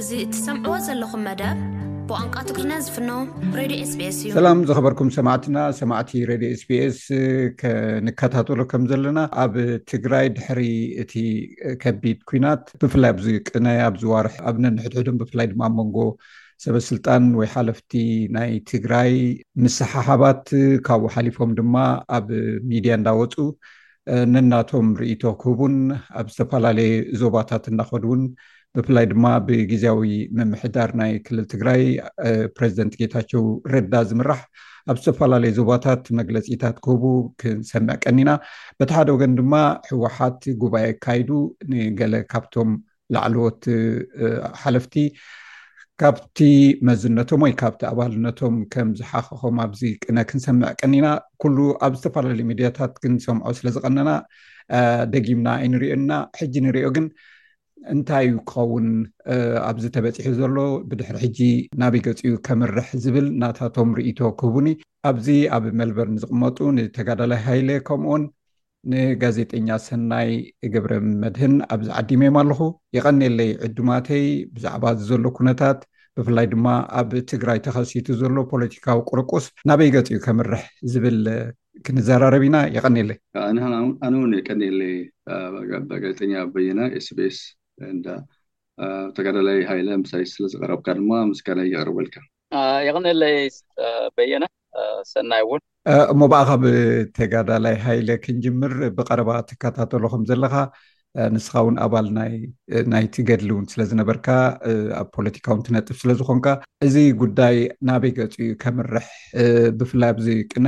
زي تسمعوا زلكم مدام بوانقات تقرنا زفنو راديو اس بي اس يو سلام زخبركم سماعتي راديو اس بي اس كنكتاتلو كم زلنا اب تግራይ ድሕሪ እቲ ከቢድ ኩናት ብፍላይ ኣብዚ ቅናይ ኣብ ዝዋርሕ ኣብነን ሕድሕድን ብፍላይ ድማ መንጎ ሰበስልጣን ወይ ሓለፍቲ ናይ ትግራይ ምስሓሓባት ካብኡ ሓሊፎም ድማ ኣብ ሚድያ እንዳወፁ ነናቶም ርእይቶ ክህቡን ኣብ ዝተፈላለየ ዞባታት እናኸዱን ብፍላይ ድማ ብጊዜያዊ ምምሕዳር ናይ ክልል ትግራይ ፕሬዚደንት ጌታቸው ረዳ ዝምራሕ ኣብ ዝተፈላለየ ዞባታት መግለፂታት ክህቡ ክንሰምዕ ቀኒና በቲ ሓደ ወገን ድማ ህወሓት ጉባኤ ካይዱ ንገለ ካብቶም ላዕለዎት ሓለፍቲ ካብቲ መዝነቶም ወይ ካብቲ ኣባልነቶም ከም ዝሓኸኾም ኣብዚ ቅነ ክንሰምዕ ቀኒና ኩሉ ኣብ ዝተፈላለዩ ሚድያታት ክንሰምዖ ስለዝቐነና ደጊምና ኣይንሪኦና ሕጂ ንሪኦ ግን እንታይ ክኸውን ኣብዚ ተበፂሑ ዘሎ ብድሕሪ ሕጂ ናበይ ገፂኡ ከምርሕ ዝብል ናታቶም ርእይቶ ክህቡኒ ኣብዚ ኣብ ሜልበርን ዝቕመጡ ንተጋዳላይ ሃይለ ከምኡውን ንጋዜጠኛ ሰናይ ገብረ መድህን ኣብዚ ዓዲመዮም ኣለኹ የቐኒለይ ዕዱማተይ ብዛዕባ ዘሎ ኩነታት ብፍላይ ድማ ኣብ ትግራይ ተኸሲቱ ዘሎ ፖለቲካዊ ቁርቁስ ናበይ ገፂኡ ከምርሕ ዝብል ክንዘራረብ ኢና የቐኒለይ ኣነ እውን የቀኒለይ ጋዜጠኛ በየነ ኤስቢኤስ እንዳ ተጋዳላይ ሃይለ ምሳይ ስለዝቀረብካ ድማ ምስጋና የቅርበልካ يغني بينا سنايون እሞ ብኣኻ ብተጋዳላይ ሃይለ ክንጅምር ብቐረባ ትከታተለኹም ዘለኻ ንስኻ እውን ኣባል ናይ ትገድሊ እውን ስለዝነበርካ ኣብ ፖለቲካውን ትነጥፍ ስለዝኾንካ እዚ ጉዳይ ናበይ ገፂኡ ከምርሕ ብፍላይ ኣብዚ ቅነ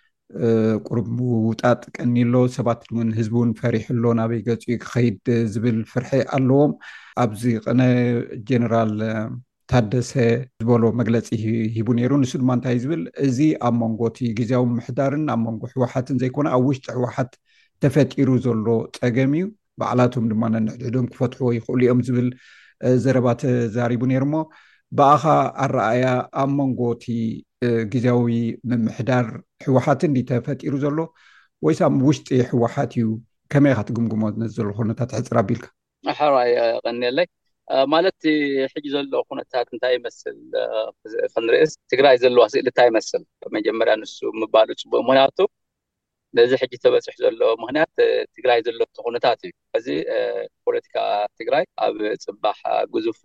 ቁርብ ምውጣጥ ቀኒሎ ሰባት እውን ህዝቢ እውን ፈሪሕሎ ናበይ ገፂኡ ክኸይድ ዝብል ፍርሒ ኣለዎም ኣብዚ ቅነ ጀነራል ታደሰ ዝበሎ መግለፂ ሂቡ ነይሩ ንሱ ድማ እንታይ ዝብል እዚ ኣብ መንጎቲ ጊዜያዊ ምምሕዳርን ኣብ መንጎ ህወሓትን ዘይኮነ ኣብ ውሽጢ ህወሓት ተፈጢሩ ዘሎ ፀገም እዩ በዓላቶም ድማ ነንሕድሕዶም ክፈትሕዎ ይኽእሉ እዮም ዝብል ዘረባ ተዛሪቡ ነይሩ እሞ ብኣኻ ኣረኣያ ኣብ መንጎቲ ጊዜያዊ ምምሕዳር ህወሓትን እንዲ ተፈጢሩ ዘሎ ወይስ ኣብ ውሽጢ ህወሓት እዩ ከመይ ኢኻ ትግምግሞ ዘሎ ኩነታት ሕፅር ኣቢልካ ኣሕራይ ቀኒለይ ማለት ሕጂ ዘሎ ኩነታት እንታይ ይመስል ክንርእስ ትግራይ ዘለዋ ስእሊ እንታይ ይመስል መጀመርያ ንሱ ምባሉ ፅቡቅ ምክንያቱ ነዚ ሕጂ ተበፂሑ ዘሎ ምክንያት ትግራይ ዘሎ ኩነታት እዩ እዚ ፖለቲካ ትግራይ ኣብ ፅባሕ ግዙፍ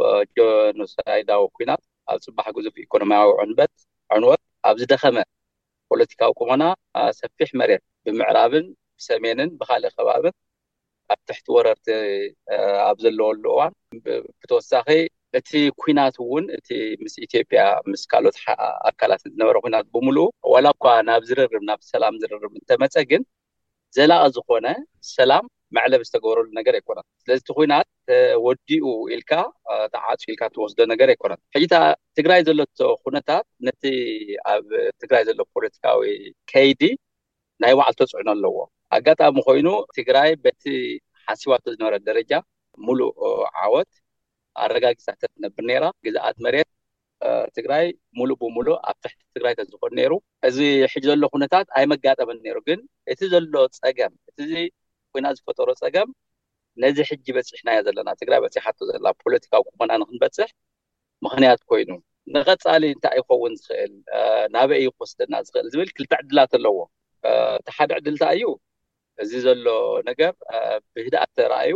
ጆኖሳይዳዊ ኩናት ኣብ ፅባሕ ግዙፍ ኢኮኖሚያዊ ዕንወት ኣብ ዝደኸመ ፖለቲካዊ ቁመና ሰፊሕ መሬት ብምዕራብን ብሰሜንን ብካልእ ከባብን ኣብ ትሕቲ ወረርቲ ኣብ ዘለወሉ እዋን ብተወሳኺ እቲ ኩናት እውን እቲ ምስ ኢትዮጵያ ምስ ካልኦት ኣካላት ዝነበረ ኩናት ብምሉኡ ዋላ እኳ ናብ ዝርርብ ናብ ሰላም ዝርርብ እንተመፀ ግን ዘላቒ ዝኾነ ሰላም መዕለብ ዝተገበረሉ ነገር ኣይኮነን ስለዚ እቲ ኩናት ወዲኡ ኢልካ ተዓፅዩ ኢልካ ትወስዶ ነገር ኣይኮነን ሕጂ ትግራይ ዘለቶ ኩነታት ነቲ ኣብ ትግራይ ዘሎ ፖለቲካዊ ከይዲ ናይ ባዕሉ ተፅዕኖ ኣለዎ ኣጋጣሚ ኮይኑ ትግራይ በቲ ሓሲባቶ ዝነበረ ደረጃ ሙሉእ ዓወት ኣረጋጊፃ ተነብር ነይራ ግዝኣት መሬት ትግራይ ሙሉእ ብሙሉእ ኣብ ትሕቲ ትግራይ ተዝኾን ነይሩ እዚ ሕጂ ዘሎ ኩነታት ኣይመጋጠመን ነይሩ ግን እቲ ዘሎ ፀገም እቲ ኩናት ዝፈጠሮ ፀገም ነዚ ሕጂ በፂሕናዮ ዘለና ትግራይ በፂሓቶ ዘላ ፖለቲካዊ ቁመና ንክንበፅሕ ምክንያት ኮይኑ ንቐፃሊ እንታይ ይኸውን ዝኽእል ናበይ ይወስደና ዝኽእል ዝብል ክልተ ዕድላት ኣለዎ እቲ ሓደ ዕድል እንታይ እዩ እዚ ዘሎ ነገር ብህድኣት ተራእዩ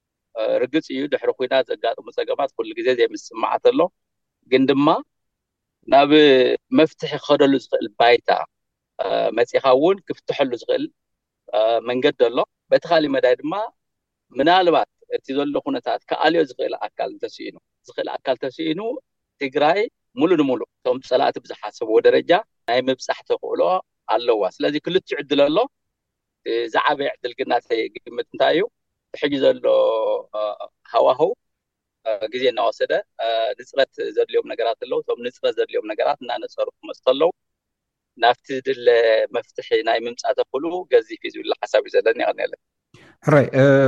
ርግፅ እዩ ድሕሪ ኩናት ዘጋጥሙ ፀገማት ኩሉ ግዜ ዘይምስማዓት ኣሎ ግን ድማ ናብ መፍትሒ ክኸደሉ ዝኽእል ባይታ መፂኻ እውን ክፍትሐሉ ዝኽእል መንገዲ ኣሎ በቲ ካሊእ መዳይ ድማ ምናልባት እቲ ዘሎ ኩነታት ከኣልዮ ዝኽእል ኣካል ተስኢኑ ትግራይ ሙሉእ ንሙሉእ እቶም ፀላእቲ ብዝሓሰብዎ ደረጃ ናይ ምብፃሕ ተኽእሎ ኣለዋ ስለዚ ክልቲኡ ዕድል ኣሎ ዝዓበየ ዕድል ግን ናተይ ግምት እንታይ እዩ ሕጂ ዘሎ ሃዋህው ግዜ እናወሰደ ንፅረት ዘድልዮም ነገራት ኣለዉ እቶም ንፅረት ዘድልዮም ነገራት እናነፀሩ ክመፅቱ ኣለዉ ናብቲ ድለ መፍትሒ ናይ ምምፃእ ተኽእሉ ገዚፍ እዩ ዝብል ሓሳብ እዩ ዘለኒ ይቀኒለይ ሕራይ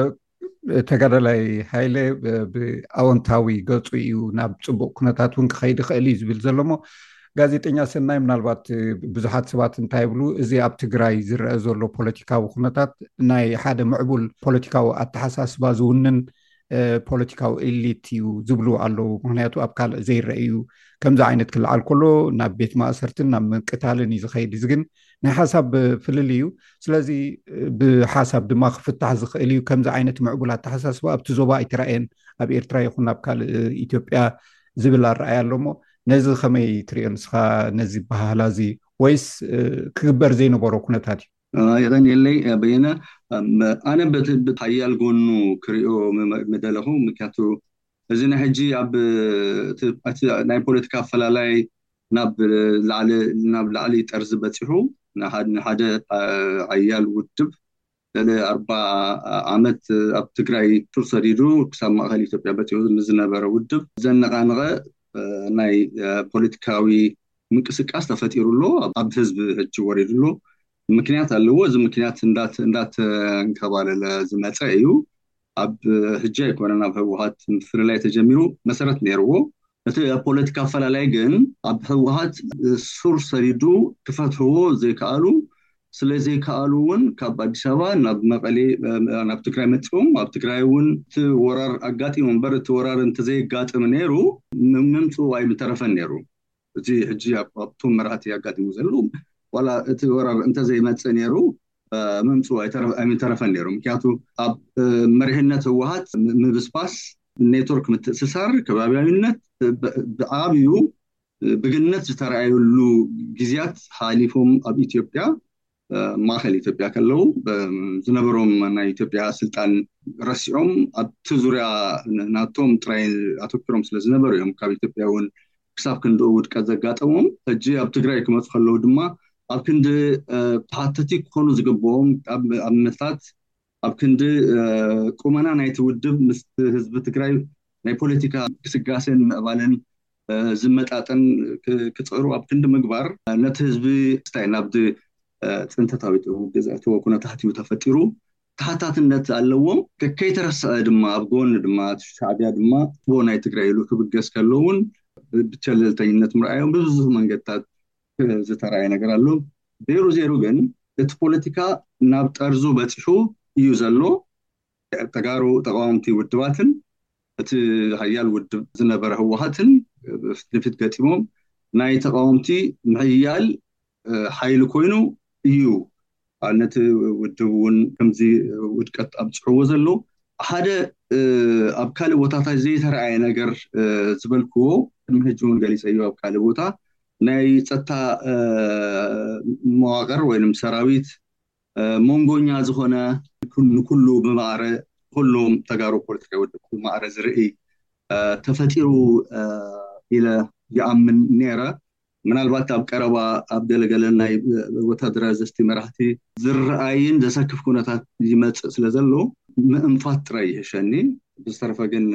ተጋዳላይ ሃይለ ብኣወንታዊ ገፁ እዩ ናብ ፅቡቅ ኩነታት እውን ክኸይድ ይኽእል እዩ ዝብል ዘሎ ሞ ጋዜጠኛ ሰናይ ምናልባት ብዙሓት ሰባት እንታይ ይብሉ እዚ ኣብ ትግራይ ዝረአ ዘሎ ፖለቲካዊ ኩነታት ናይ ሓደ ምዕቡል ፖለቲካዊ ኣተሓሳስባ ዝውንን ፖለቲካዊ ኤሊት እዩ ዝብሉ ኣለዉ ምክንያቱ ኣብ ካልእ ዘይረአዩ ከምዚ ዓይነት ክልዓል ከሎ ናብ ቤት ማእሰርትን ናብ ምንቅታልን እዩ ዝኸይድ እዚ ግን ናይ ሓሳብ ፍልል እዩ ስለዚ ብሓሳብ ድማ ክፍታሕ ዝኽእል እዩ ከምዚ ዓይነት ምዕቡላት ተሓሳስባ ኣብቲ ዞባ ኣይትረአየን ኣብ ኤርትራ ይኹን ኣብ ካልእ ኢትዮጵያ ዝብል ኣረኣያ ኣሎሞ ነዚ ከመይ ትሪኦ ንስኻ ነዚ ባህላ እዚ ወይስ ክግበር ዘይነበሮ ኩነታት እዩ يغنيلي بينا انا بتحيال غونو كريو مدلهو مكاتو ازنا حجي اب ناي بوليتيكا فلالاي ناب لعلي طرز بتحو حدا عيال ودب ل 4 عامات اب تግራይ ترسديدو كسام ماخال ኢትዮጵያ بتحو نزنبره ودب زنقانغه ناي بوليتيكاوي منقسقاس تفطيرሎ اب حزب እጅ ወሪድሎ ምክንያት አለው እዚ ምክንያት እንዳት እንከባለለ ዝመፀ እዩ ኣብ ህጃ ይኮነና በህወሓት ፍር ላይ ተጀሚሩ መሰረት ነርዎ እቲ ፖለቲካ ፈላላይ ግን ኣብ ህወሓት ሱር ሰሪዱ ክፈትዎ ዘይካሉ ስለዚህ ካሉውን ካብ አዲስ አበባ ናብ መቀሌ ናብ ትግራይ መጥቶም ኣብ ትግራይውን ወራር አጋጢ መንበር ተወራር እንተ ዘይጋጥም ነሩ ምምፁ ወይ ተረፈን ነሩ እዚ ህጂ ኣብቶ መራቲ አጋጢሙ ዘሎ ولا تورر انت زي ما تسنيرو ممصو اي ترفن نيرو مكياتو اب مرهنه هوات مبسباس نيتورك متسسار كبابيانነት በአብዩ በግነት ተራዩሉ ግዚያት ሓሊፎም ኣብ ኢትዮጵያ ማኸል ኢትዮጵያ ከለው ዝነበሮም ናይ ኢትዮጵያ ስልጣን ረሲኦም ኣብ ዙርያ ናቶም ትራይል አተክሮም ስለዝነበሩ እዮም ካብ ኢትዮጵያውን ክሳብ ክንዶ ውድቀት ዘጋጠሞም እጂ ኣብ ትግራይ ክመጽ ከለው ድማ ኣብ ክንድ ፓርቲቲ ኮኑ ዝግቦም ኣብ መስታት ኣብ ክንድ ቁመና ናይ ትውድብ ምስ ህዝብ ትግራይ ናይ ፖለቲካ ክስጋሰን ምዕባለን ዝመጣጠን ክጽሩ ኣብ ክንድ ምግባር ነቲ ህዝቢ ስታይ ናብድ ጽንተታዊ ገዛቱ ኩነታትዩ ተፈጢሩ ታታትነት ኣለዎም ከይተረሰ ድማ ኣብ ጎን ድማ ሻዕቢያ ድማ ቦናይ ትግራይ ሉ ክብገስ ከለውን ብቸለልተኝነት ምርአዮም ብዙ መንገድታት ዝተራየ ነገር ኣሎ ዜሮ ግን እቲ ፖለቲካ ናብ ጠርዙ በጽሑ እዩ ዘሎ ተጋሩ ተቃውምቲ ውድባትን እቲ ሃያል ውድብ ዝነበረ ህወሓትን ፍትፍት ገጢሞም ናይ ተቃውምቲ ምሕያል ሓይል ኮይኑ እዩ ኣነት ውድቡን ከምዚ ውድቀት ኣብጽሕዎ ዘሎ ሓደ ኣብ ካልእ ቦታታት ዘይተራየ ነገር ዝበልክዎ ምሕጁን ገሊጸዩ ኣብ ካልእ ቦታ ናይ ጸታ መዋቅር ወይንም ሰራዊት ሞንጎኛ ዝኾነ ኩሉ በማዕረ ሁሉም ተጋሩ ፖለቲካ ወድቁ ማዕረ ዝርኢ ተፈጢሩ ኢለ ያምን ነራ ምናልባት ኣብ ቀረባ ኣብ ገለገለናይ ወታደራዊ ዘስቲ መራሕቲ ዝርአይን ዘሰክፍ ኩነታት ይመጽ ስለዘሎ ምእንፋት ጥራይ ይሸኒ ብዝተረፈ ግን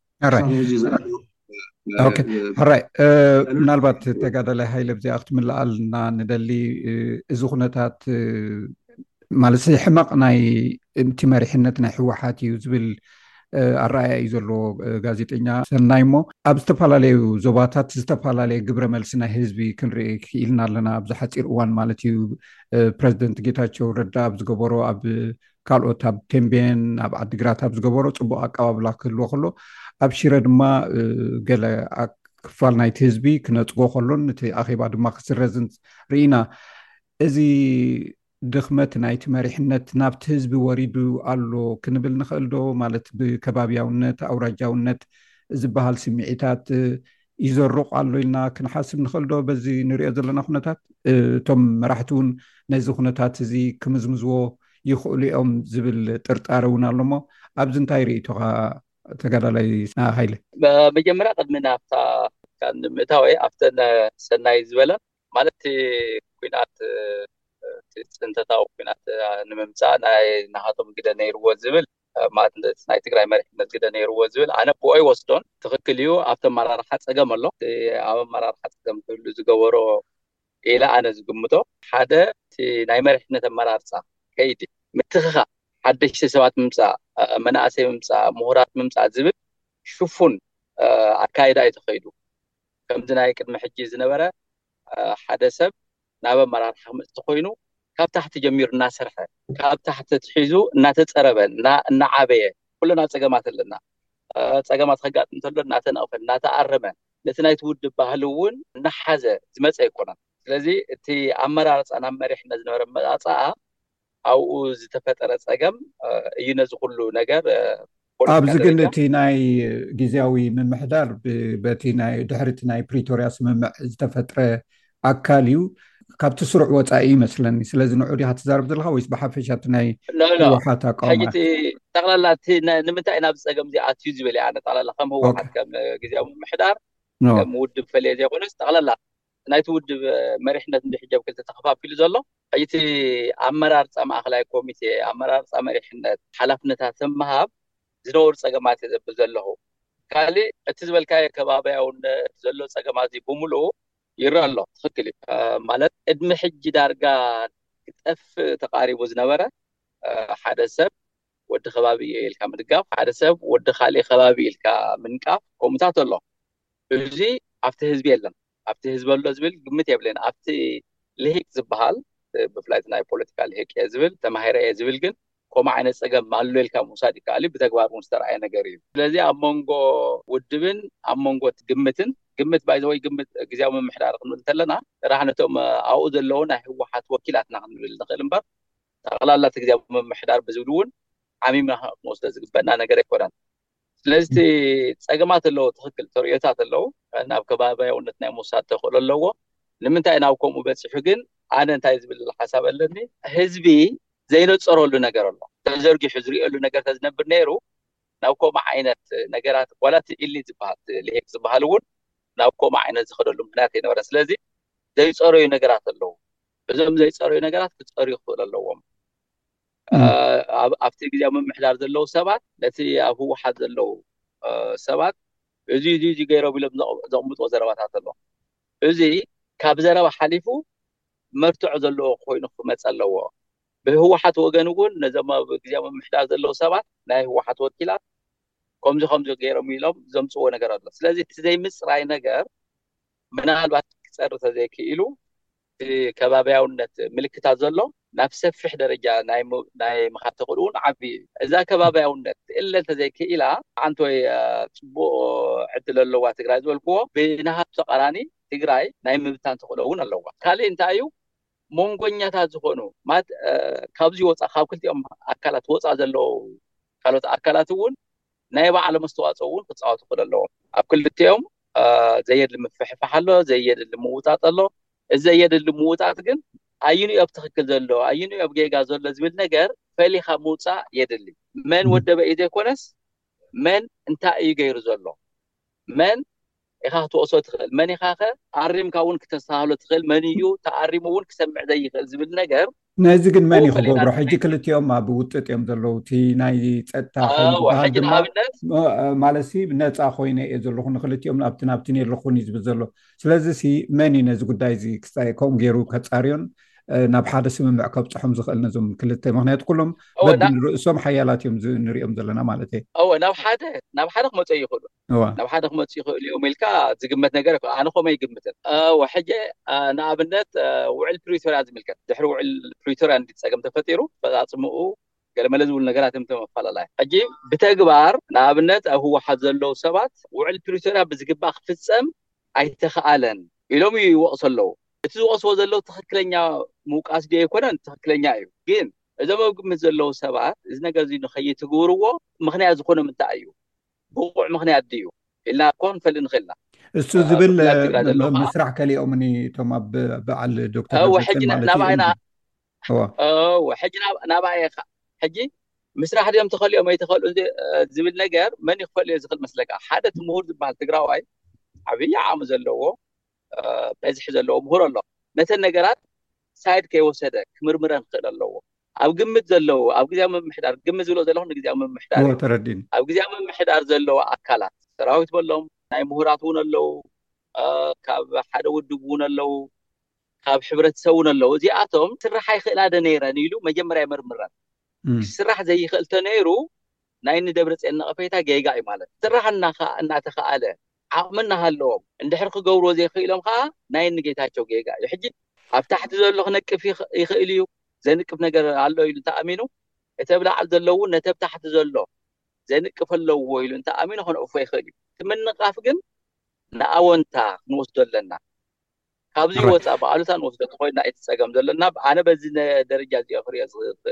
اوكي هراي ምናልባት ተጋዳላይ ሃይለ ብዚ ኣክትምላኣልና ንደሊ እዚ ኩነታት ማለት ሕማቅ ናይ እቲ መሪሕነት ናይ ህወሓት እዩ ዝብል ኣረኣያ እዩ ዘሎ ጋዜጠኛ ሰናይ ሞ ኣብ ዝተፈላለዩ ዞባታት ዝተፈላለዩ ግብረ መልሲ ናይ ህዝቢ ክንርኢ ክኢልና ኣለና ኣብ ዝሓፂር እዋን ማለት እዩ ፕሬዚደንት ጌታቸው ረዳ ኣብ ዝገበሮ ኣብ ካልኦት ኣብ ቴምቤን ኣብ ዓዲግራት ኣብ ዝገበሮ ጽቡቕ ኣቀባብላ ክህልዎ ከሎ ኣብ ሽረ ድማ ገለ ክፋል ናይቲ ህዝቢ ክነጽጎ ከሎን እቲ ኣኼባ ድማ ክስረዝን ርኢና እዚ ድኽመት ናይቲ መሪሕነት ናብቲ ህዝቢ ወሪዱ ኣሎ ክንብል ንኽእል ዶ ማለት ብከባቢያውነት ኣውራጃውነት ዝበሃል ስምዒታት ይዘርቕ ኣሎ ኢልና ክንሓስብ ንኽእል ዶ በዚ ንሪኦ ዘለና ኩነታት እቶም መራሕቲ እውን ነዚ ኩነታት እዚ ክምዝምዝዎ ይኽእሉ እዮም ዝብል ጥርጣረ እውን ኣሎ እሞ ኣብዚ እንታይ ርኢቶኻ ተጋዳላይ ሃይለ በመጀመሪያ ቅድሚና ኣብታ ካን ምእታወይ ኣብተን ሰናይ ዝበለ ማለት ኩናት ጽንተታው ኩናት ንምምጻእ ናይ ናሃቶም ግደ ነይርዎ ዝብል ማለት ናይ ትግራይ መሪሕነት ግደ ነይርዎ ዝብል ኣነ ብኦይ ወስዶን ትክክል እዩ ኣብቶም መራርሓ ፀገም ኣሎ ኣብ መራርሓ ፀገም ክህሉ ዝገበሮ ኢላ ኣነ ዝግምቶ ሓደ ናይ መሪሕነት ኣመራርፃ ከይዲ ምትኽኻ ሓደሽቲ ሰባት ምምጻእ መናእሰይ ምምጻእ ምሁራት ምምጻእ ዝብል ሽፉን ኣካይዳ ይተኸይዱ ከምዚ ናይ ቅድሚ ሕጂ ዝነበረ ሓደ ሰብ ናብ ኣመራርሓ ምጽእ ኮይኑ ካብ ታሕቲ ጀሚሩ እናሰርሐ ካብ ታሕቲ ትሒዙ እናተጸረበ እናዓበየ ኩለና ፀገማት ኣለና ፀገማት ከጋጥም እንተሎ እናተነቐፈ እናተኣረመ ነቲ ናይቲ ውድብ ባህሊ እውን እናሓዘ ዝመፀ ኣይኮነን ስለዚ እቲ ኣመራርፃ ናብ መሪሕነት ዝነበረ መፃፅኣ ኣብኡ ዝተፈጠረ ፀገም እዩ ነዚ ኩሉ ነገር ኣብዚ ግን እቲ ናይ ግዜያዊ ምምሕዳር በቲ ናይ ድሕርቲ ናይ ፕሪቶርያ ስምምዕ ዝተፈጥረ ኣካል እዩ ካብቲ ስሩዕ ወፃኢ ይመስለኒ ስለዚ ንዑ ዲኻ ትዛረብ ዘለካ ወይስ ብሓፈሻ እቲ ናይ ህወሓት ኣቃውማ ጠቕላላ እቲ ንምንታይ ናብ ፀገም እዚ ኣትዩ ዝብል እየ ኣነ ጠቕላላ ከም ህወሓት ከም ግዜያዊ ምምሕዳር ከም ውድብ ፈለየ ዘይኮነስ ጠቕላላ ናይቲ ውድብ መሪሕነት እንድሕጀብ ክልተ ተኸፋፊሉ ዘሎ እቲ ኣመራርፃ ማእኸላይ ኮሚቴ ኣመራርፃ መሪሕነት ሓላፍነታት ምሃብ ዝነበሩ ፀገማት እየ ዘብል ዘለኹ ካሊእ እቲ ዝበልካዮ ከባቢያውነት ዘሎ ፀገማት እዚ ብምሉእ ይረአ ኣሎ ትኽክል እዩ ማለት ዕድሚ ሕጂ ዳርጋ ክጠፍ ተቃሪቡ ዝነበረ ሓደ ሰብ ወዲ ከባቢ ኢልካ ምድጋፍ ሓደ ሰብ ወዲ ካሊእ ከባቢ ኢልካ ምንቃፍ ከምኡታት ኣሎ እዚ ኣብቲ ህዝቢ የለን ኣብቲ ህዝቢ ኣሎ ዝብል ግምት የብለን ኣብቲ ልሂቅ ዝበሃል ብፍላይ ናይ ፖለቲካ ልሂቅ እየ ዝብል ተማሂረ እየ ዝብል ግን ከምኡ ዓይነት ፀገም ኣሎ ኢልካ ምውሳድ ይከኣል እዩ ብተግባር እውን ዝተረኣየ ነገር እዩ ስለዚ ኣብ መንጎ ውድብን ኣብ መንጎ ግምት ባይዘወይ ግምት ግዜያዊ ምምሕዳር ክንብል እንተለና ጥራሕ ነቶም ኣብኡ ዘለዉ ናይ ህወሓት ወኪላትና ክንብል ንኽእል እምበር ጠቕላላ እቲ ግዜያዊ ምምሕዳር ብዝብል እውን ዓሚምና ክንወስዶ ዝግበአና ነገር ኣይኮነን ስለዚ ፀገማት ኣለዎ ትኽክል ተርእዮታት ኣለዉ ናብ ከባቢያውነት ናይ ምውሳድ ተኽእሎ ኣለዎ ንምንታይ ናብ ከምኡ በፂሑ ግን ኣነ እንታይ ዝብል ሓሳብ ኣለኒ ህዝቢ ዘይነፀረሉ ነገር ኣሎ ተዘርጊሑ ዝሪእየሉ ነገር ተዝነብር ነይሩ ናብ ከምኡ ዓይነት ነገራት ዋላ እቲ ኢሊት ዝበሃል ልሂቅ ዝበሃል እውን ናብ ከምኡ ዓይነት ዝኸደሉ ምክንያት ይነበረ ስለዚ ዘይፀረዩ ነገራት ኣለዉ እዞም ዘይፀረዩ ነገራት ክፀርዩ ክኽእል ኣለዎም ኣብቲ ግዜያዊ ምምሕዳር ዘለዉ ሰባት ነቲ ኣብ ህወሓት ዘለዉ ሰባት እዚ ገይሮም ኢሎም ዘቕምጥዎ ዘረባታት ኣሎ እዚ ካብ ዘረባ ሓሊፉ መርትዖ ዘለዎ ኮይኑ ክመፅ ኣለዎ ብህወሓት ወገን እውን ነዞም ኣብ ግዜያዊ ምምሕዳር ዘለዉ ሰባት ናይ ህወሓት ወኪላት ከምዚ ገይሮም ኢሎም ዘምፅዎ ነገር ኣሎ ስለዚ እቲ ዘይምፅራይ ነገር ምናልባት ክፀሪ ተዘይክኢሉ ከባቢያውነት ምልክታት ዘሎ ናብ ሰፊሕ ደረጃ ናይ ምኻድ ተኽእሉ እውን ዓብዪ እዛ ከባቢያውነት ትእለ ተዘይክኢላ ሓንቲ ወይ ፅቡቕ ዕድል ኣለዋ ትግራይ ዝበልክዎ ብናሃብ ተቃራኒ ትግራይ ናይ ምብታን ተኽእሎ እውን ኣለዋ ካሊእ እንታይ እዩ መንጎኛታት ዝኾኑ ማለት ካብዚ ወፃ ካብ ክልቲኦም ኣካላት ወፃ ዘለዉ ካልኦት ኣካላት እውን ናይ ባዕሎም ኣስተዋፅኦ እውን ክፃወቱ ክኽእሉ ኣለዎም ኣብ ክልቲኦም ዘየድሊ ምፍሕፋሕ ኣሎ ዘየድሊ ምውጣጥ ኣሎ እዚ ዘየድሊ ምውጣጥ ግን ኣይኑ ኣብ ትኽክል ዘሎ ኣይኑ ኣብ ጌጋ ዘሎ ዝብል ነገር ፈሊኻ ምውፃእ የድሊ መን ወደበ እዩ ዘይኮነስ መን እንታይ እዩ ገይሩ ዘሎ መን ኢኻ ክትወቅሶ ትኽእል መን ኢኻ ኸ ኣሪምካ እውን ክተስተኻህሎ ትኽእል መን እዩ ተኣሪሙ እውን ክሰምዕ ዘይኽእል ዝብል ነገር ነዚ ግን መን ይኽገብሮ ሕጂ ክልቲኦም ኣብ ውጥጥ እዮም ዘለዉ እቲ ናይ ፀጥታ ኸይድ ድማ ማለት ነፃ ኮይነ እየ ዘለኹ ንክልቲኦም ናብቲ ነለኹን እዩ ዝብል ዘሎ ስለዚ መን እዩ ነዚ ጉዳይ እዚ ከምኡ ገይሩ ከፃርዮን ናብ ሓደ ስምምዕ ከብፅሖም ዝኽእል ነዞም ክልተ ምክንያቱ ኩሎም በብርእሶም ሓያላት እዮም ንሪኦም ዘለና ማለት እዩ ናብ ሓደ ክመፁ ይኽእሉ ናብ ሓደ ክመፁ ይኽእሉ እዮም ኢልካ ዝግመት ነገር ኣነ ከመይ ይግምትን ሕጂ ንኣብነት ውዕል ፕሪቶርያ ዝምልከት ድሕሪ ውዕል ፕሪቶርያ እንዲፀገም ተፈጢሩ ፈፃፅምኡ ገለመለ ዝብሉ ነገራት እዮም ተመፈላለዩ ሕጂ ብተግባር ንኣብነት ኣብ ህወሓት ዘለዉ ሰባት ውዕል ፕሪቶርያ ብዝግባእ ክፍፀም ኣይተኸኣለን ኢሎም ይወቕሱ ኣለዉ እቲ ዝወቅስዎ ዘለዉ ትኽክለኛ ምውቃስ ድዮ ኣይኮነን ትኽክለኛ እዩ ግን እዞም ኣብ ግምት ዘለዉ ሰባት እዚ ነገር እዚ ንኸይትግብርዎ ምክንያት ዝኾነ ምንታይ እዩ ብቑዕ ምክንያት ድዩ ኢልና እኳ ክንፈልጥ ንኽእልና እሱ ዝብል ምስራሕ ከሊኦምኒ እቶም ኣብ በዓል ዶክተር ሕጂ ናባይና ሕጂ ናባይ ሕጂ ምስራሕ ድዮም ተኸሊኦም ኣይተኸእሉ ዝብል ነገር መን ይክፈልዮ ዝኽእል መስለካ ሓደ እቲ ምሁር ዝበሃል ትግራዋይ ዓብዪ ዓቕሚ ዘለዎ በዝሒ ዘለዎ ምሁር ኣሎ ነተን ነገራት ሳይድ ከይወሰደ ክምርምረን ክኽእል ኣለዎ ኣብ ግምት ዘለዉ ኣብ ግዜያዊ ምምሕዳር ግምት ዝብሎ ዘለኹ ንግዜያዊ ምምሕዳር ኣብ ግዜያዊ ምምሕዳር ዘለዉ ኣካላት ሰራዊት በሎም ናይ ምሁራት እውን ኣለዉ ካብ ሓደ ውድብ እውን ኣለዉ ካብ ሕብረተሰብ እውን ኣለዉ እዚኣቶም ስራሕ ኣይኽእላ ደ ነይረን ኢሉ መጀመርያ ይምርምረን ስራሕ ዘይኽእል ተነይሩ ናይ ንደብረፅዮን ነቐፌታ ጌጋ እዩ ማለት ስራሕ እናተኸኣለ ዓቕሚ እናሃለዎም እንድሕር ክገብርዎ ዘይኽእሎም ከዓ ናይ ንጌታቸው ጌጋ እዩ ሕጂ ኣብ ታሕቲ ዘሎ ክነቅፍ ይኽእል እዩ ዘንቅፍ ነገር ኣሎ ኢሉ ተኣሚኑ እቲ ኣብ ላዕሊ ዘሎ እውን ነቲ ኣብ ታሕቲ ዘሎ ዘንቅፈለው ወይሉ እንታ ኣሚን ሆነ እፎ ይኽእል ትምንቃፍ ግን ንኣወንታ ንወስዶ ኣለና ካብዚ ወፃ በዓሉታ ንወስዶ ኮይና እትፀገም ዘለና ኣነ በዚ ደረጃ እዚ ኣፍሪያ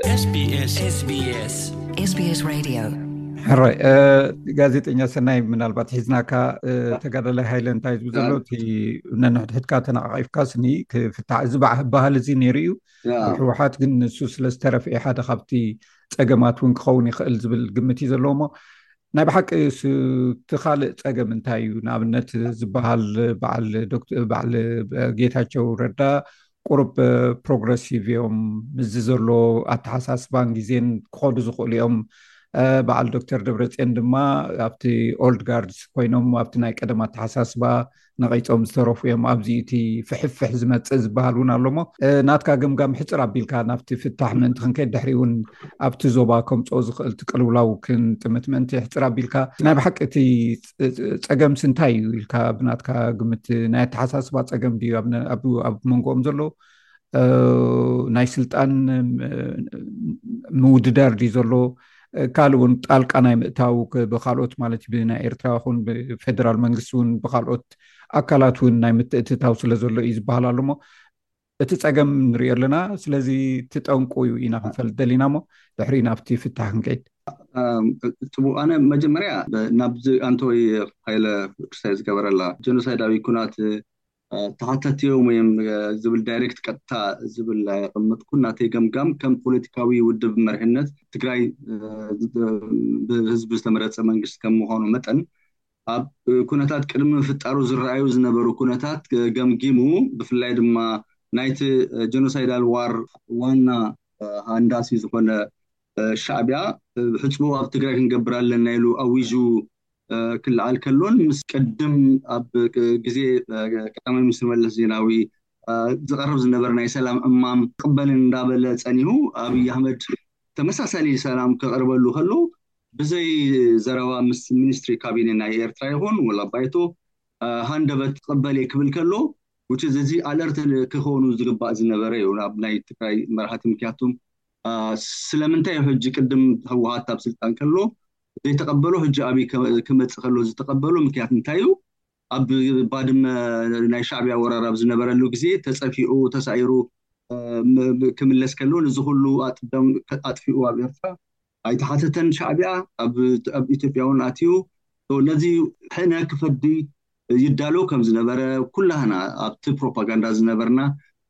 SBS Radio ሕራይ ጋዜጠኛ ሰናይ ምናልባት ሒዝናካ ተጋዳላይ ሃይለ እንታይ ዝብል ዘሎ እቲ ነንሕድሕድካ ተነቃቂፍካ ስኒ ክፍታሕ ዝባዕ ባህል እዚ ነይሩ እዩ ሕወሓት ግን ንሱ ስለዝተረፍዐ ሓደ ካብቲ ፀገማት እውን ክኸውን ይኽእል ዝብል ግምት እዩ ዘለዎ ሞ ናይ ብሓቂ ትኻልእ ፀገም እንታይ እዩ ንኣብነት ዝበሃል በዓል ጌታቸው ረዳ ቁሩብ ፕሮግረሲቭ እዮም ምዝ ዘሎ ኣተሓሳስባን ግዜን ክኸዱ ዝኽእሉ እዮም በዓል ዶክተር ደብረፅዮን ድማ ኣብቲ ኦልድ ጋርድስ ኮይኖም ኣብቲ ናይ ቀደም ኣተሓሳስባ ነቒፆም ዝተረፉ እዮም ኣብዚ እቲ ፍሕፍሕ ዝመፅእ ዝበሃል እውን ኣሎ ሞ ናትካ ግምጋም ሕፅር ኣቢልካ ናብቲ ፍታሕ ምእንቲ ክንከይድ ድሕሪ እውን ኣብቲ ዞባ ከምፅኦ ዝኽእል ትቅልውላው ክንጥምት ምእንቲ ሕፅር ኣቢልካ ናይ ብሓቂ እቲ ፀገምስ እንታይ እዩ ኢልካ ብናትካ ግምት ናይ ኣተሓሳስባ ፀገም ድዩ ኣብ መንጎኦም ዘሎ ናይ ስልጣን ምውድዳር ድዩ ዘሎ ካልእ እውን ጣልቃ ናይ ምእታው ብካልኦት ማለት ብናይ ኤርትራ ይኹን ብፌደራል መንግስቲ እውን ብካልኦት ኣካላት እውን ናይ ምትእትታው ስለ ዘሎ እዩ ዝበሃል ኣሎ ሞ እቲ ፀገም ንሪኦ ኣለና ስለዚ ትጠንቁ እዩ ኢና ክንፈልጥ ደሊና ሞ ድሕሪ ናብቲ ፍታሕ ክንከይድ ኣነ መጀመርያ ናብዚ ኣንቶይ ሃይለ ክርሳይ ዝገበረላ ጀኖሳይዳዊ ኩናት ተሓተትዮም ወይም ዝብል ዳይሬክት ቀጥታ ዝብል ቅምጥኩን ናተይ ገምጋም ከም ፖለቲካዊ ውድብ መርሕነት ትግራይ ብህዝቢ ዝተመረፀ መንግስቲ ከም ምዃኑ መጠን ኣብ ኩነታት ቅድሚ ፍጣሩ ዝረኣዩ ዝነበሩ ኩነታት ገምጊሙ ብፍላይ ድማ ናይቲ ጀኖሳይዳል ዋር ዋና ሃንዳሲ ዝኾነ ሻዕብያ ሕፅቦ ኣብ ትግራይ ክንገብር ኣለና ኢሉ ኣዊጁ ክልዓል ከሎን ምስ ቀድም ኣብ ግዜ ቀዳማይ ሚኒስትር መለስ ዜናዊ ዝቐርብ ዝነበረ ናይ ሰላም እማም ቅበልን እንዳበለ ፀኒሁ ኣብይ ኣሕመድ ተመሳሳሊ ሰላም ከቅርበሉ ከሎ ብዘይ ዘረባ ምስ ሚኒስትሪ ካቢኔ ናይ ኤርትራ ይኹን ወላ ባይቶ ሃንደበት ቅበል ክብል ከሎ which is እዚ ኣለርት ክኾኑ ዝግባእ ዝነበረ እዩ ናብ ናይ ትግራይ መራሕቲ ምክንያቱም ስለምንታይ ሕጂ ቅድም ህወሓት ኣብ ስልጣን ከሎ ዘይተቀበሉ ሕጂ ኣበይ ክመፅእ ከሎ ዝተቀበሉ ምክንያት እንታይ እዩ ኣብ ባድመ ናይ ሻዕብያ ወረራ ዝነበረሉ ግዜ ተፀፊኡ ተሳኢሩ ክምለስ ከሎ እዚ ሁሉ ኣጥፊኡ ኣብ ኤርትራ ኣይተሓተተን ሻዕብያ ኣብ ኢትዮጵያውን ኣትዩ ነዚ ሕነ ክፈዲ ይዳሎ ከም ዝነበረ ኩላህና ኣብቲ ፕሮፓጋንዳ ዝነበርና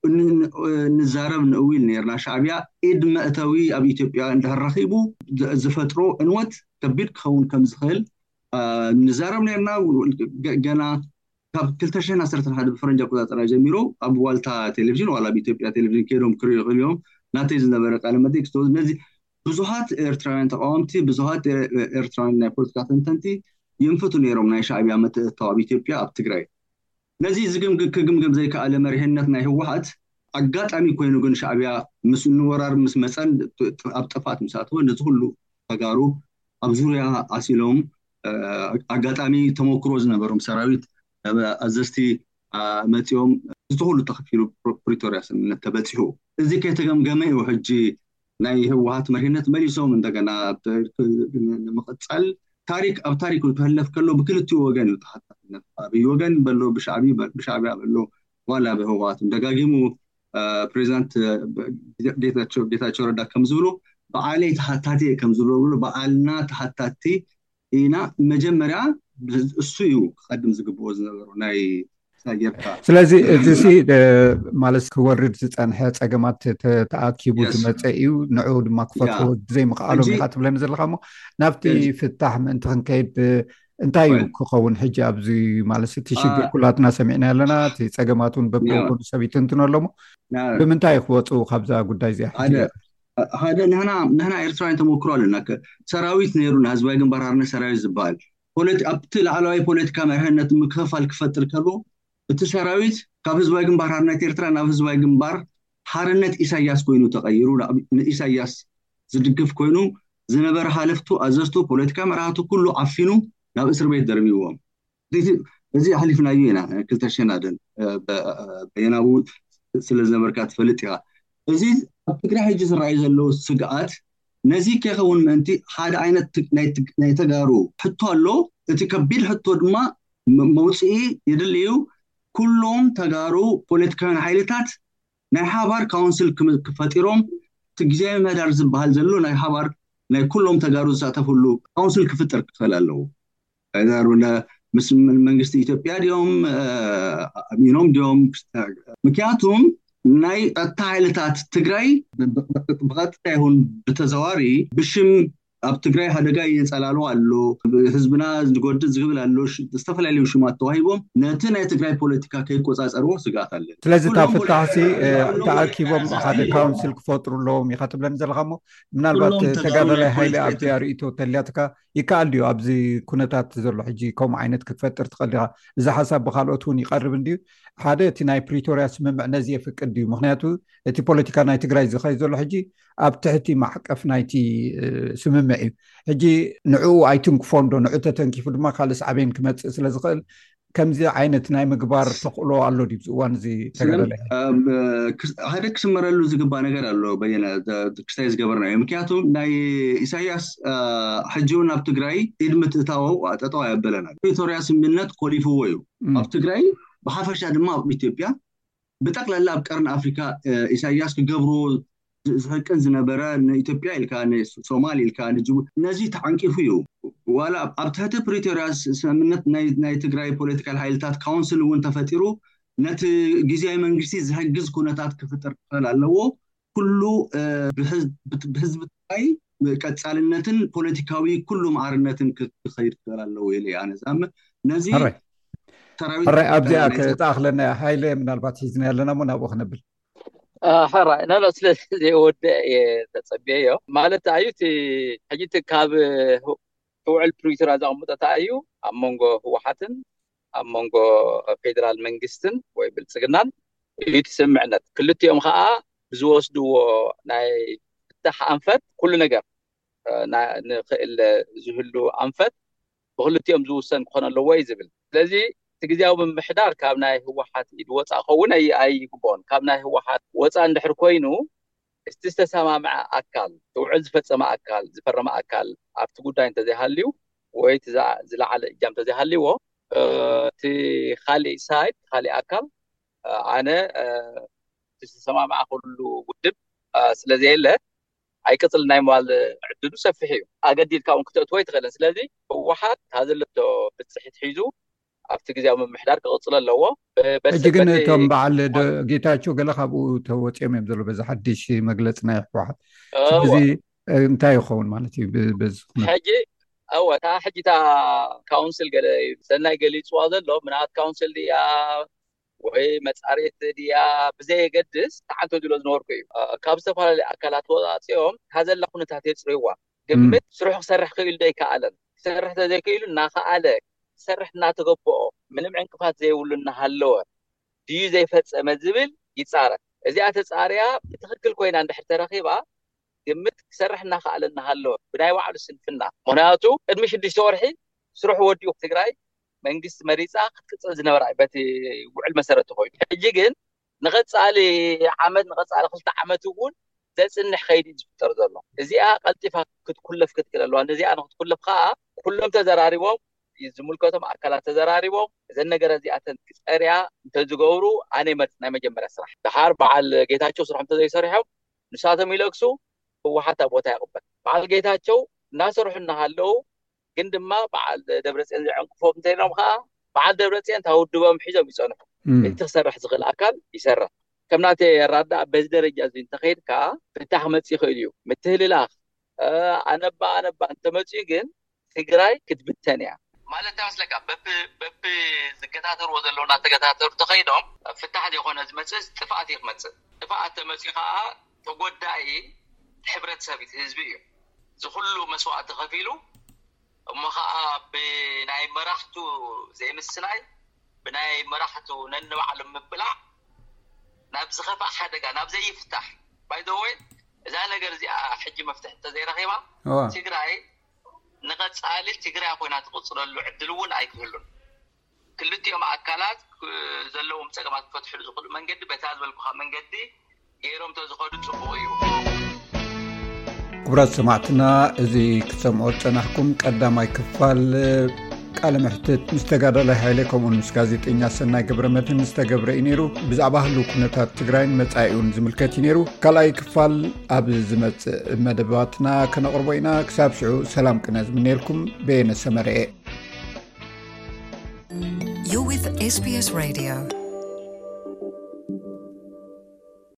ንዛረብ ንእዊል ነርና ሻዕብያ ኢድ መእተዊ ኣብ ኢትዮጵያ እንደረኺቡ ዝፈጥሮ እንወት ከቢድ ክኸውን ከም ዝኽእል ንዛረብ ነርና ገና ካብ 2011 ብፈረንጅ ኣቆጣፅራ ጀሚሮ ኣብ ዋልታ ቴሌቪዥን ዋላ ኢትዮጵያ ቴሌቪዥን ከይዶም ክሪኡ እዮም ናተይ ዝነበረ ቃለ መጠይቅ ነዚ ብዙሓት ኤርትራውያን ተቃዋምቲ ብዙሓት ኤርትራውያን ናይ ፖለቲካ ተንተንቲ ينفتو نيروم ناي شعبية متأتوا بإثيوبيا أب تجري نزي زجم زي كأله مرهنة ناي هوحات أجات أمي كوينو جن شعبية مسنورار مسان أب تفات مساتو نزهلو تجارو أبزوريا أسيلهم أجات أمي تموكروز نبرم سراويت أزستي متيوم نزهلو تخفيلو بريتوريا من التبتيهو إذا كتجم جماعي وحجي ناي هوحات مرهنة مليسوم من دجنا مقتصل تاريخ أو تاريخ وتهلف كله بكل وجن تحت بيوجن بلو بشعبي بلو ولا بهوات دقاقيمو بريزنت ديتا شورا دا كمزولو بعالي تحتاتي كمزولو بعالنا تحتاتي إينا مجمرة السيو قدم زقبوز ناي ስለዚ እዚ ማለት ክወርድ ዝፀንሐ ፀገማት ተኣኪቡ ዝመፀ እዩ ንዑ ድማ ክፈትዎ ዘይምኽኣሎም ኢኻ ትብለኒ ዘለካ ሞ ናብቲ ፍታሕ ምእንቲ ክንከይድ እንታይ እዩ ክኸውን ሕጂ ኣብዚ ማለት እቲ ሽግር ኩላትና ሰሚዕና ኣለና እቲ ፀገማት እውን በብወገኑ ሰብ ይትንትኑ ኣሎ ሞ ብምንታይ ክወፁ ካብዛ ጉዳይ እዚኣ هذا نحن ኤርትራውያን ተሞክሮ ኣለና ሰራዊት ነይሩና ህዝባዊ ግንባር ሓርነት ሰራዊት ዝበሃል ኣብቲ ላዕለዋይ ፖለቲካ መርሕነት ምክፍፋል ክፈጥር ከሎ እቲ ሰራዊት ካብ ህዝባዊ ግንባር ሓርነት ኤርትራ ናብ ህዝባዊ ግንባር ሓርነት ኢሳያስ ኮይኑ ተቀይሩ ንኢሳያስ ዝድግፍ ኮይኑ ዝነበረ ሓለፍቱ ኣዘዝቱ ፖለቲካ መራሕቱ ኩሉ ዓፊኑ ናብ እስር ቤት ደርቢዎም እዚ ሓሊፍናዩ ኢና 2000 በየናቡ ስለ ዝነበርካ ትፈልጥ ኢኻ እዚ ኣብ ትግራይ ሕጂ ዝረኣዩ ዘሎ ስግኣት نزي كيخون منتي حدا عينت نيتجارو حطوا له تكبيل حطوا دما موسعي يدليو كلهم تجارو بوليتيكان حيلتات ناي حبار كونسل كفاتيروم تجزي ما دارز بحال زلو ناي حبار ناي كلهم تجارو ساتفلو كونسل كفتر كفلالو هذا ولا مسم المنجست إثيوبيا اليوم يوم اليوم مكياتهم ناي التعليقات تجري بغات تهون بتزواري بشم أب تجري هذا جاي يسألوا على حزبنا نقول تزغبل على استفل عليه وش ما توهيبهم نتنا تجري بوليتيكا كي كوزاز أروح سقاط عليه لازم تفتحسي تعاكيبهم هذا كونسل كفوتر لهم يخاطب لنا زلغمو من البات تجادل هاي أبدي أريتو تلياتك يكالديو أبزي كونتات زلوا حجي كوم عينت كفتر تخليها إذا حسب بخالوتون يقرب نديو هذا تناي بريتوريا سمع نزيه في كديو مخنياتو تي بوليتيكا ناي تجري زخاي زلوا حجي أبتحتي محقف نايتي سممعي حجي نعو أيتونك فوندو نعو تتنكيف دما خالص عبين كمت سلازقل كم زي عينت ناي مقبار تقولو على دي بزوان زي تقال هذا كسمرلو زقبا نغير على بينا كستايز قبرنا مكياتو ناي إساياس حجونا بتقراي إدمت تتاو يبلنا بريتوريا سمنت قوليفو ويو بتقراي بحافش دما بإثيوبيا بتقل لا بقرن أفريقيا إساياس كقبرو كان زنبرة إثيوبيا الكان الصومالي الكان جو نزي تعنكي فيو ولا أبتهت بريتوريا سمنت ناي تقراي بوليتيكال هايلتات كونسل وانت فتيرو نت جزء من جسيز هجز كونتات كفتر على كله بحزب تاي كتسالنتن بوليتيكاوي كله معارنتن كخير على ويلي أنا زعم نزي هري أبديك تأخلنا هايلة من الباتيزنا لنا من أبو خنبل حرا أنا لا سلسلة ودي تصبيه مالت عيوتي حجيتك كاب هو البريتوريا زعمت تعيو أمونغو هو حاتن أمونغو فيدرال منجستن ويبلسجنان يتسمعنا كل يوم خاء بزوس دو ناي تح أنفت كل نجار نخيل زهلو أنفت بقول يوم زوسن خنا لويزبل لذي تجزاو من محدار كابناي هو حات يدوس أخونا أي كوبون كابناي هو حات وصل نحر كوينو استسمع مع أكل توعز فتسمع أكل زفر مع أكل أفتقد أنت زي هاليو ويتزع على جام زي هاليو تي خالي سايد خالي أكل أنا تسمع مع كله قدب سلزي له أي قتل نايم والعدد سفحيو أقدر كون كتبت ويت غلس سلزي واحد هذا اللي بتصحي تحيزو أفتكر من محدار كقصلا اللوا بس جينا تم بعد جيتاشو قال خابو توت يمين بدلو بس حدش مجلسنا واحد سلزي انتهى يخون مالتي بس حاجة أو تا حاجة تا كونسل قال سنة قالي سوادل لو من هاد كونسل دي وهي مسأريت دي بزي قدس تعانتو دلوز نوركيو كابسة فعلا أكلات وضعت يوم هذا اللي كنا تحتيت سريوا قمت سروح سرح خيل دي كألن سرح دي كيلو ناخا عليك سرحنا تقبؤ من معن زي ولنا هاللو دي زي فتس مزبل يتصارك إذا أتصاريا بتخكل كوين عند حتى رخيبة قمت سرحنا خالنا هاللو بداية وعد السنفنا مناتو المش اللي شورحي سروح ودي وقت جراي منجس مريضة قد زنورة بتي وعلى مسيرة خوي جيجن نغص على عمد نغص على خلطة عمد تقول زي إن خيري جبتر ذلنا إذا قلت فكت كل فكت كلا لو أنا زي أنا كل بقى كلهم تزراريهم يزملكوا مع أكلات تزراريهم إذا النجار زي أتنكس أريا تزجورو أنا ما جنب السرح تحارب على جيتاتشو صراحة تزي صريحهم نساتهم يلقسوا هو حتى بوتا يقبل بعد جيتاتشو ناس روحنا هاللو عندما بعد دبرت إن عنقفهم تينهم خا بعد دبرت إن تهودوا بمحيزهم يصنعوا أنت سرح زغل أكل يسرح كم ناتي الرادة بزدرجة زين تخيل كا فتح متي خيليو متهل الأخ أنا با أنت متيجن تجراي كتب الثانية مالت أصلك بب زكتاتر وذلونا تكتاتر تخيلهم فتح دي خون أزمتس تفعت يخمتس تفعت متي خا تقول داعي حبرت سبيت حزبيه زخلو مسوعة تخفيلو أما خا بناي مرحتو زي مسناي بناي مرحتو ننوع على مبلع نبز خفا حدقا نبز يفتح باي ذا واي إذا أنا قرزي حجي مفتح تزي رخيمة تقرأي نقد سالي تقرأي أخوينا تقصر له عدلون أي كلون كلتي يوم أكلات زلوا مسكمات فتح الزخول من قد بتاز بالكخا من قدي غيرهم تزخول تصبويو كبرات سمعتنا إذا كسمعوا تنحكم قدامي كفال ቃለ መሕተት ምስተጋዳላይ ሃይለ ከምኡን ምስ ጋዜጠኛ ሰናይ ገብረመድህን ምስተገብረ ኢነሩ ብዛዕባ ህሉ ኩነታት ትግራይን መጻኢውን ዝምልከት ኢነሩ ካልኣይ ክፋል ኣብ ዝመጽእ መደባትና ከነቕርቦ ኢና ክሳብ ሽዑ ሰላም ቅነ ዝምነልኩም በየነ ሰመርኤ You're with SBS Radio